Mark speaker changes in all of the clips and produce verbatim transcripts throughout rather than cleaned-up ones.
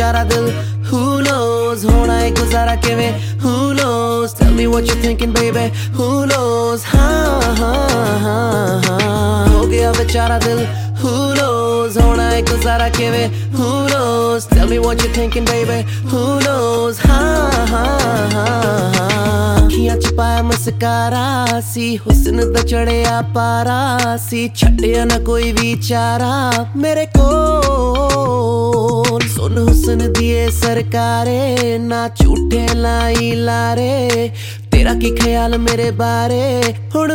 Speaker 1: बेचारा दिल who knows होना है गुजारा किवें who knows tell me what you're thinking baby who knows हाँ हाँ हाँ हाँ हो गया बेचारा दिल who knows होना है गुजारा किवें who knows tell me what you're thinking baby who knows हाँ हाँ हाँ हाँ अखियां च पाया मस्कारा सी हुस्न दा चढ़िया पारा सी छड्डिया ना कोई विचारा मेरे कोल सुन हुस्न दिए सरकारे ना झूठे लाई लारे तेरा की ख्याल मेरे बारे हुण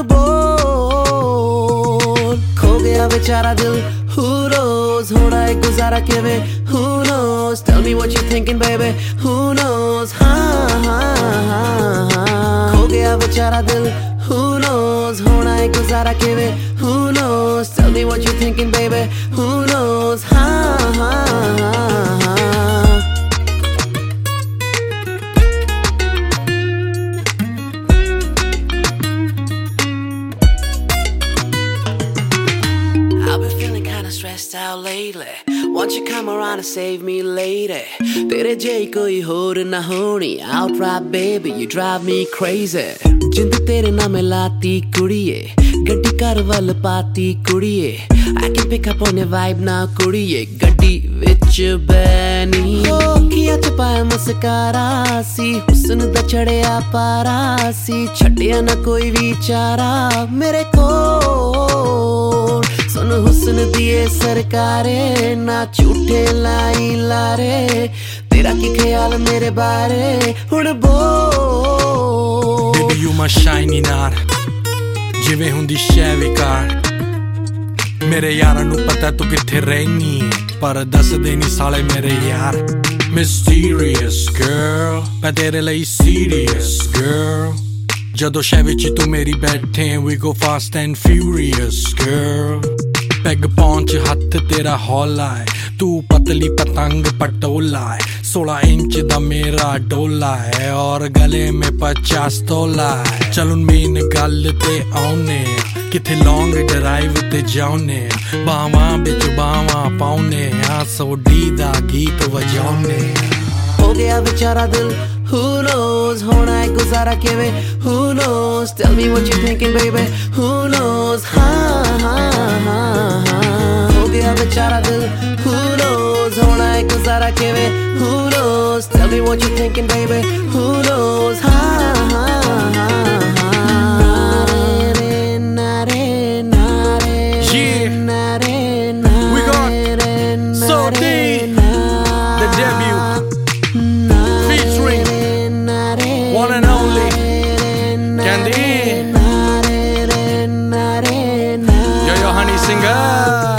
Speaker 1: बोल खो गया बेचारा दिल who knows होना है गुजारा किवें who knows tell me what you're thinking baby who knows हाँ हाँ हाँ हाँ खो गया बेचारा दिल who knows होना है गुजारा किवें who knows tell me what you're thinking baby who knows हाँ हाँ हाँ हाँ I've been feeling kinda stressed out lately Won't you come around and save me lady तेरे जई कोई होर ना होनी Outright baby you drive me crazy जिंद तेरे नाम लाती कुड़िए गड्डी कर वल पाती कुड़िए I can pick up on your vibe now कुड़िए गड्डी विच बैनी अखियां च पाया मस्कारा सी हुस्न दा चढ़िया पारा सी छड्डिया ना कोई विचारा मेरे कोल सुन हुस्न दिए सरकारे ना झूठे लाई लारे तेरा की ख्याल मेरे बारे हुण बोल
Speaker 2: Baby you my shiny nar जिवें हुंदी शै विकार मेरे यारां नूं पता तू कित्थे रहनी पर दस दे नी साले मेरे यार Mysterious girl मैं तेरे लई serious girl जदों शै विच तू मेरी बैठे we go fast and furious girl peg पहुंच हथ तेरा हौला है तू पतली पतंग पटोला है सोलह इंच दा मेरा डोला है और गले में पचास तोला है चल उन मेन गल ते आउने किथे लॉन्ग ड्राइव ते जाउने बावां बिच बावां पाउने आ सोडी दा गीत वजाउने
Speaker 1: हो गया बेचारा दिल who knows होना है गुजारा किवें who knows tell me what you're thinking baby who knows हाँ हाँ हाँ हाँ हो गया बेचारा दिल who knows होना है गुजारा किवें who knows tell me what you're thinking baby who knows हाँ हाँ हाँ हाँ नारे नारे नारे नारे
Speaker 2: we got So D the debut featuring one and only Candy Yo Yo Honey Singer